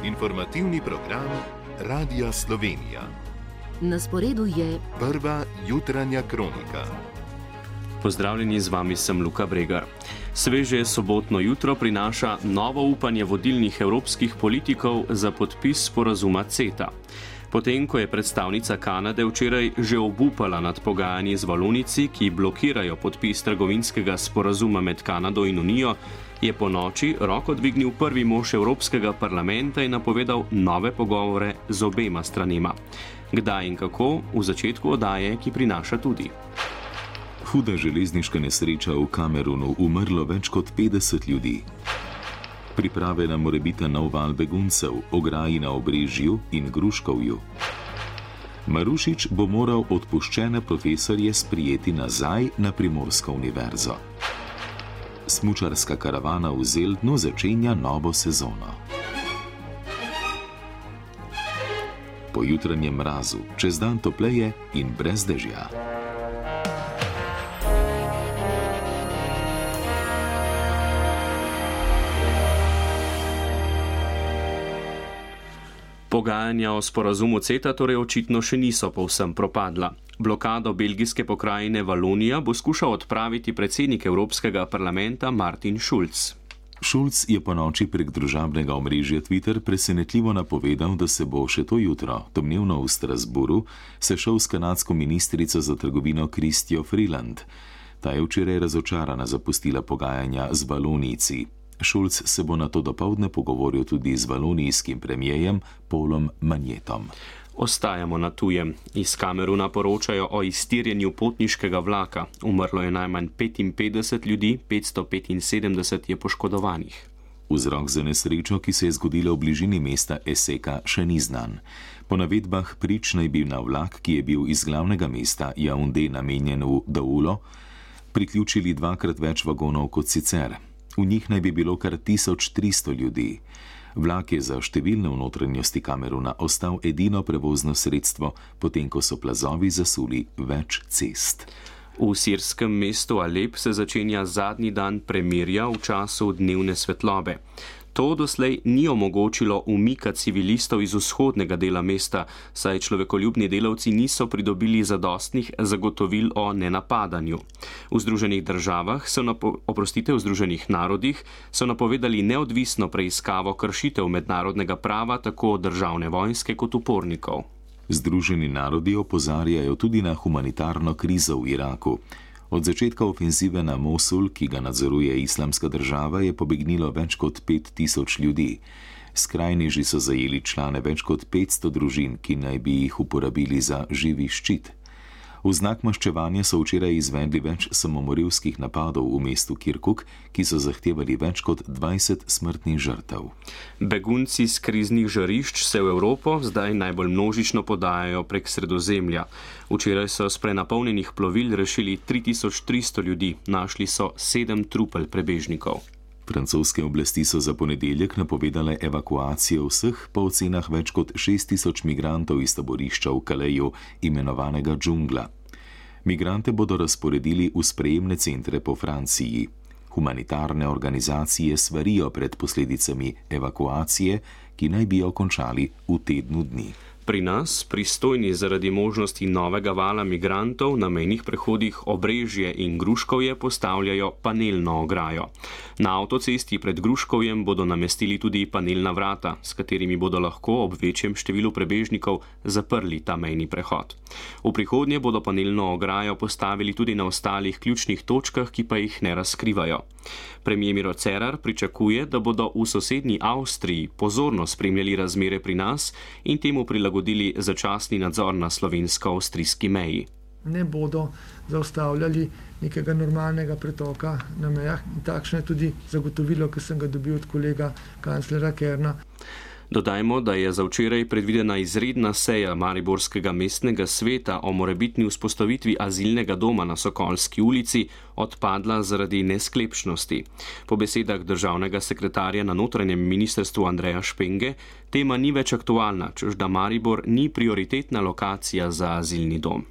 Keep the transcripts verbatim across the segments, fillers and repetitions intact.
Informativni program Radia Slovenija. Na sporedu je prva jutranja kronika. Pozdravljeni, z vami sem Luka Bregar. Sveže sobotno jutro prinaša novo upanje vodilnih evropskih politikov za podpis sporazuma CETA. Potem, ko je predstavnica Kanade včeraj že obupala nad pogajanji z Valonici, ki blokirajo podpis trgovinskega sporazuma med Kanado in Unijo, je po noči roko dvignil prvi mož Evropskega parlamenta in napovedal nove pogovore z obema stranema. Kdaj in kako, v začetku oddaje, ki prinaša tudi. Huda železniška nesreča v Kamerunu, umrlo več kot petdeset ljudi. Priprave na morebiten nov val beguncev, ograji na Obrežju in Gruškovju. Marušič bo moral odpuščene profesorje sprijeti nazaj na Primorsko univerzo. Smučarska karavana v Zeldnu začenja novo sezono. Po jutranjem mrazu, čez dan topleje in brez dežja. Pogajanja o sporazumu CETA torej očitno še niso povsem propadla. Blokado belgijske pokrajine Valonija bo skušal odpraviti predsednik Evropskega parlamenta Martin Schulz. Schulz je po noči prek družabnega omrežja Twitter presenetljivo napovedal, da se bo še to jutro, domnevno v Strasburu, sešel s kanadsko ministrico za trgovino Chrystjo Freeland. Ta je včeraj razočarana zapustila pogajanja z Valonijci. Schulz se bo nato dopoldne pogovoril tudi z valonijskim premijejem Paulom Magnetom. Ostajamo na tujem. Iz Kameruna poročajo o iztirjenju potniškega vlaka. Umrlo je najmanj petinpetdeset ljudi, petsto petinsedemdeset je poškodovanih. Vzrok za nesrečo, ki se je zgodila v bližini mesta Eseka, še ni znan. Po navedbah prič naj bi na vlak, ki je bil iz glavnega mesta Jaunde namenjen v Doulo, priključili dvakrat več vagonov kot sicer. V njih naj bi bilo kar tisoč tristo ljudi. Vlak je za številne v notranjosti Kameruna ostal edino prevozno sredstvo, potem ko so plazovi zasuli več cest. V sirskem mestu Alep se začenja zadnji dan premirja v času dnevne svetlobe. To doslej ni omogočilo umika civilistov iz vzhodnega dela mesta, saj človekoljubni delavci niso pridobili zadostnih zagotovil o nenapadanju. V Združenih državah so napo- oprostite, v Združenih narodih so napovedali neodvisno preiskavo kršitev mednarodnega prava tako državne vojske kot upornikov. Združeni narodi opozarjajo tudi na humanitarno krizo v Iraku. Od začetka ofenzive na Mosul, ki ga nadzoruje Islamska država, je pobegnilo več kot pet tisoč ljudi. Skrajneži so zajeli člane več kot petsto družin, ki naj bi jih uporabili za živi ščit. V znak maščevanja so včeraj izvedli več samomorilskih napadov v mestu Kirkuk, ki so zahtevali več kot dvajset smrtnih žrtev. Begunci z kriznih žarišč se v Evropo zdaj najbolj množično podajajo prek Sredozemlja. Včeraj so s prenapolnjenih plovil rešili tri tisoč tristo ljudi, našli so sedem trupel prebežnikov. Francoske oblasti so za ponedeljek napovedale evakuacijo vseh po ocenah več kot šest tisoč migrantov iz taborišča v Kaleju, imenovanega Džungla. Migrante bodo razporedili v sprejemne centre po Franciji. Humanitarne organizacije svarijo pred posledicami evakuacije, ki naj bi jo končali v tednu dni. Pri nas, pristojni zaradi možnosti novega vala migrantov na mejnih prehodih Obrežje in Gruškovje postavljajo panelno ograjo. Na avtocesti pred Gruškovjem bodo namestili tudi panelna vrata, s katerimi bodo lahko ob večjem številu prebežnikov zaprli ta mejni prehod. V prihodnje bodo panelno ograjo postavili tudi na ostalih ključnih točkah, ki pa jih ne razkrivajo. Premier Miro Cerar pričakuje, da bodo v sosednji Avstriji pozorno spremljali razmere pri nas in temu prilagodili začasni nadzor na slovensko-avstrijski meji. Ne bodo zaustavljali nekega normalnega pretoka na mejah in takšno je tudi zagotovilo, ki sem ga dobil od kolega kanclera Kerna. Dodajmo, da je za včeraj predvidena izredna seja Mariborskega mestnega sveta o morebitni vzpostavitvi azilnega doma na Sokolski ulici odpadla zaradi nesklepčnosti. Po besedah državnega sekretarja na notranjem ministrstvu Andreja Špenge, tema ni več aktualna, čež da Maribor ni prioritetna lokacija za azilni dom.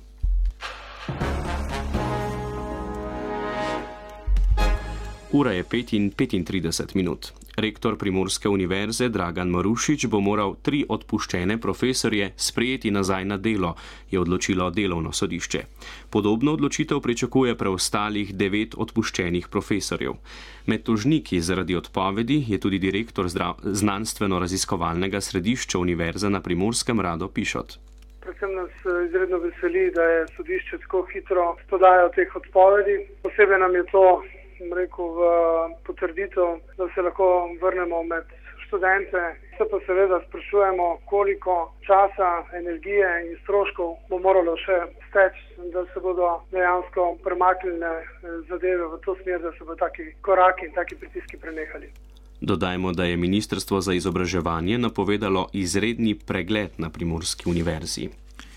Ura je pet in petintrideset minut. Rektor Primorske univerze Dragan Marušič bo moral tri odpuščene profesorje sprejeti nazaj na delo, je odločilo delovno sodišče. Podobno odločitev pričakuje preostalih devet odpuščenih profesorjev. Med tožniki zaradi odpovedi je tudi direktor znanstveno-raziskovalnega središča univerze na Primorskem Rado Pišot. Predvsem nas izredno veseli, da je sodišče tako hitro podajalo teh odpovedi. Posebej nam je to rekel v potrditev, da se lahko vrnemo med študente. Se pa seveda sprašujemo, koliko časa, energije in stroškov bo moralo še steči, da se bodo dejansko premaknile zadeve v to smer, da se bodo taki koraki in taki pritiski prenehali. Dodajmo, da je Ministrstvo za izobraževanje napovedalo izredni pregled na Primorski univerzi.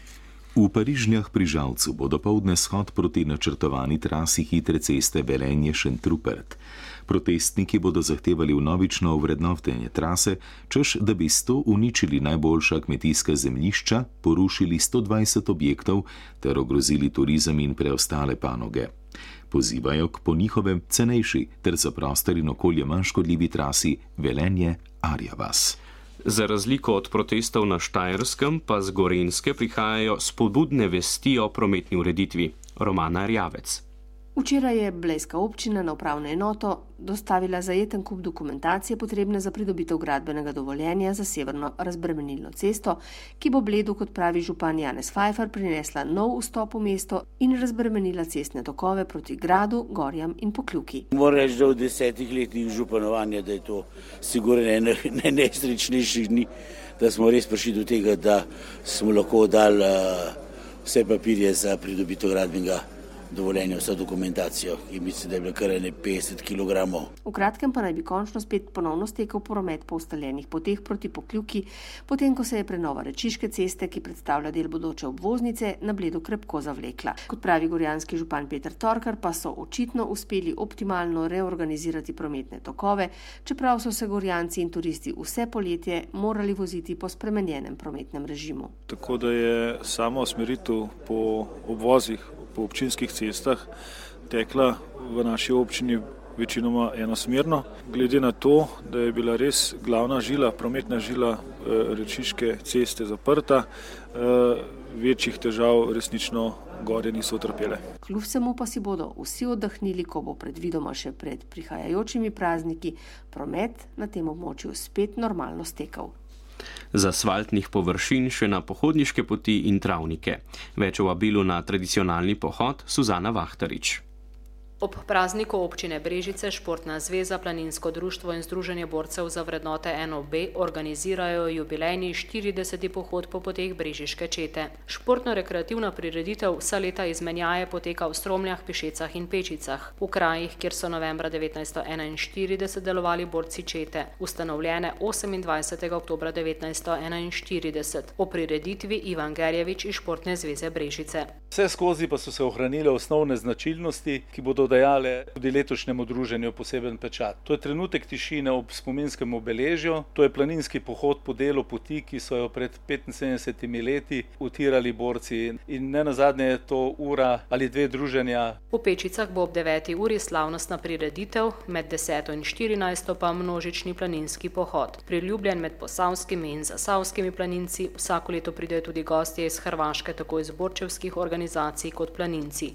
V Parižnjah pri Žalcu bo dopoldne shod proti načrtovani trasi hitre ceste Velenje-Šentrupert. Protestniki bodo zahtevali vnovično ovrednotenje trase, češ da bi s to uničili najboljša kmetijska zemljišča, porušili sto dvajset objektov ter ogrozili turizem in preostale panoge. Pozivajo k po njihovem cenejši ter za prostor in okolje manj škodljivi trasi Velenje-Arjavas. Za razliko od protestov na Štajerskem pa z Gorenjske prihajajo spodbudne vesti o prometni ureditvi. Romana Rjavec. Včeraj je blejska občina na upravno enoto dostavila zajeten kup dokumentacije potrebne za pridobitev gradbenega dovoljenja za severno razbremenilno cesto, ki bo Bledu, kot pravi župan Janez Fajfar, prinesla nov vstop v mesto in razbremenila cestne tokove proti gradu, gorjam in Pokljuki. Moram reči, da v desetih letih županovanja, da je to sigurno ena najnesrečnejših dni, da smo res prišli do tega, da smo lahko dali uh, vse papirje za pridobitev gradbenega dovoljenje, vso dokumentacijo, ki mislim, da je bila kar ene petdeset kilogramov. V kratkem pa naj bi končno spet ponovno stekel promet po ustaljenih poteh proti Pokljuki, potem ko se je prenova Rečiške ceste, ki predstavlja del bodoče obvoznice, na Bledu krepko zavlekla. Kot pravi gorjanski župan Peter Torkar, pa so očitno uspeli optimalno reorganizirati prometne tokove, čeprav so se gorjanci in turisti vse poletje morali voziti po spremenjenem prometnem režimu. Tako da je sama usmeritev po obvozih po občinskih cestah tekla v naši občini večinoma enosmerno. Glede na to, da je bila res glavna žila, prometna žila Rečiške ceste zaprta, večjih težav resnično gorje niso utrpele. Kljub vsemu pa si bodo vsi oddahnili, ko bo predvidoma še pred prihajajočimi prazniki promet na tem območju spet normalno stekel. Z asfaltnih površin še na pohodniške poti in travnike. Več o vabilu na tradicionalni pohod Suzana Vahtarič. Ob prazniku občine Brežice Športna zveza, Planinsko društvo in Združenje borcev za vrednote en o be organizirajo jubilejni štirideseti pohod po poteh Brežiške čete. Športno-rekreativna prireditev vsa leta izmenjaje poteka v Stromljah, Pišecah in Pečicah, v krajih, kjer so novembra devetnajststo enainštirideset delovali borci čete, ustanovljene osemindvajsetega oktobra devetnajststo enainštirideset. O prireditvi Ivan Gerjevič iz Športne zveze Brežice. Vse skozi pa so se ohranile osnovne značilnosti, ki bodo dajale tudi letošnjemu druženju poseben pečat. To je trenutek tišine ob spominskem obeležju, to je planinski pohod po delu poti, ki so jo pred petinsedemdesetimi leti utirali borci, in ne nazadnje je to ura ali dve druženja. V Pečicah bo ob deveti uri slavnostna prireditev, med deseto in štirinajsto pa množični planinski pohod. Priljubljen med posavskimi in zasavskimi planinci, vsako leto pridejo tudi gostje iz Hrvaške, tako iz borčevskih organizacij kot planinci.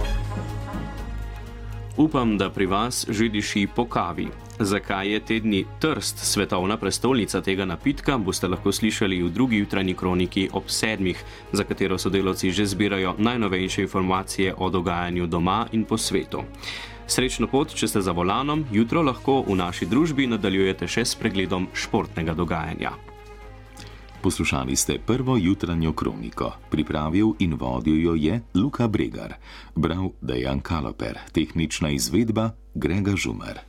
Upam, da pri vas že diši po kavi. Zakaj je tedni Trst svetovna prestolnica tega napitka, boste lahko slišali v drugi jutranji kroniki ob sedmih, za katero sodelavci že zbirajo najnovejše informacije o dogajanju doma in po svetu. Srečno pot, če ste za volanom, jutro lahko v naši družbi nadaljujete še s pregledom športnega dogajanja. Poslušali ste prvo jutranjo kroniko. Pripravil in vodil jo je Luka Bregar. Bral Dejan Kaloper. Tehnična izvedba Grega Žumer.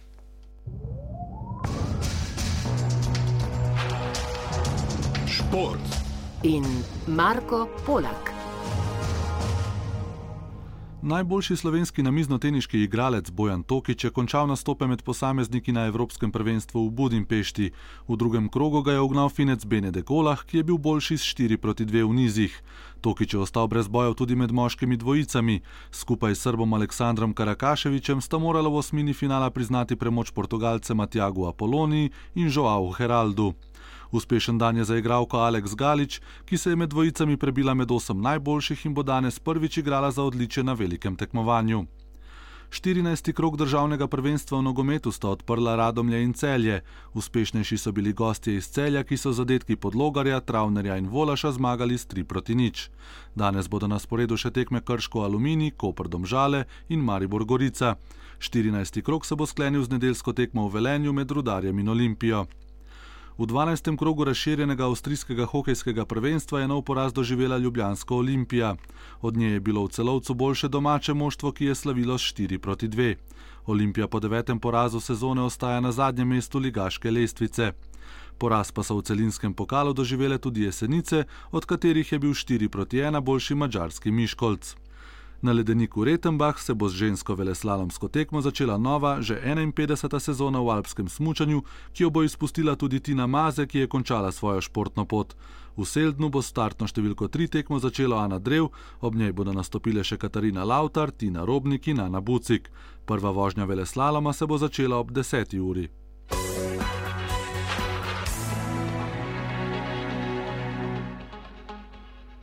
Šport in Marko Polak. Najboljši slovenski namiznoteniški igralec Bojan Tokič je končal nastope med posamezniki na Evropskem prvenstvu v Budimpešti. V drugem krogu ga je ugnal Finec Bene Dekolah, ki je bil boljši s štiri proti dve v nizih. Tokič je ostal brez bojev tudi med moškimi dvojicami. Skupaj s Srbom Aleksandrom Karakaševićem sta morala v osmini finala priznati premoč Portugalcema Tiagu Apoloniji in Joao Heraldu. Uspešen dan je za igralko Alex Galič, ki se je med dvojicami prebila med osem najboljših in bo danes prvič igrala za odličje na velikem tekmovanju. štirinajsti krog državnega prvenstva v nogometu sta odprla Radomlje in Celje. Uspešnejši so bili gostje iz Celja, ki so zadetki Podlogarja, Travnerja in Volaša zmagali s tri proti nič. Danes bodo na sporedu še tekme Krško Aluminij, Koper Domžale in Maribor Gorica. štirinajsti krog se bo sklenil z nedeljsko tekmo v Velenju med Rudarjem in Olimpijo. V dvanajstem krogu razširjenega avstrijskega hokejskega prvenstva je nov poraz doživela ljubljanska Olimpija. Od nje je bilo v Celovcu boljše domače moštvo, ki je slavilo s štiri proti dve. Olimpija po devetem porazu sezone ostaja na zadnjem mestu ligaške lestvice. Poraz pa so v celinskem pokalu doživele tudi Jesenice, od katerih je bil štiri proti ena boljši madžarski Miškolc. Na ledeniku Retenbach se bo z žensko veleslalomsko tekmo začela nova, že enainpetdeseta sezona v alpskem smučanju, ki jo bo izpustila tudi Tina Maze, ki je končala svojo športno pot. V Seldnu bo startno številko tri tekmo začela Ana Drev, ob njej bodo nastopile še Katarina Lavtar, Tina Robnik in Ana Bucik. Prva vožnja veleslaloma se bo začela ob deseti uri.